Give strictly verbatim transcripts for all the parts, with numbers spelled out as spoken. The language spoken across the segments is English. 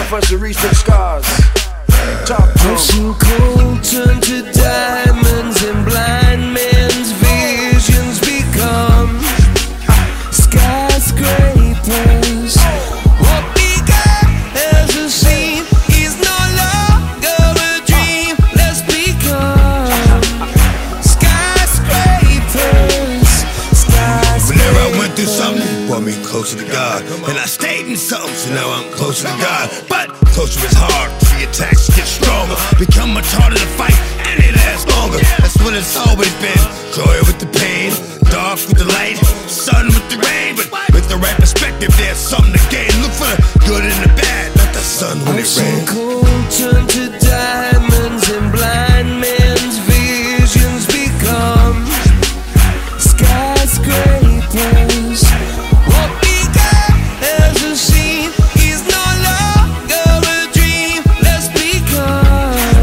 for us to reach for the stars. Talk to 'em. I've seen gold turn to diamonds and blind men's visions become skyscrapers. What began as a scene is no longer a dream. Let's become skyscrapers. Skyscrapers. Whenever I went through something, it brought me closer to God. And I stayed in something, so now I'm closer to God. But closer is hard, the attacks get stronger. Become much harder to fight, and it lasts longer. That's what it's always been. Joy with the pain, dark with the light, sun with the rain. But with the right perspective, there's something to gain. Look for the good and the bad, not the sun when I've it seen rains. gold turn to diamonds and blind men's visions become skyscrapers. What began as a scene is no longer a dream. Let's become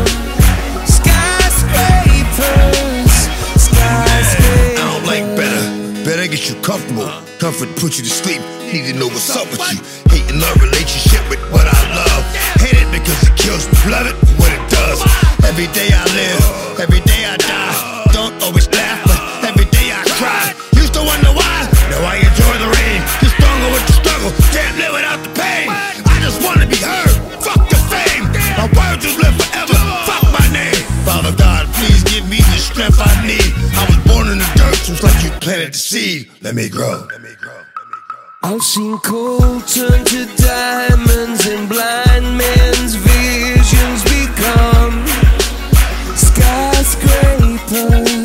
skyscrapers. Skyscrapers. I don't like better. Better get you comfortable. Comfort put you to sleep. Need to know what's up with you. Hating love relationship with what I love. Hate it because it kills me. Love it for what it does. Every day I live, every day I die. Don't always laugh, but every day I cry. Used to wonder why. Now I enjoy the rain. Get stronger with the struggle. Can't live without the pain. I just wanna be heard. Fuck the fame. My words will live forever. Fuck my name. Father God, please give me the strength I need. I was born in the dirt, just like you planted the seed. Let me grow. Let me grow. I've seen gold turn to diamonds and blind men's visions become skyscrapers.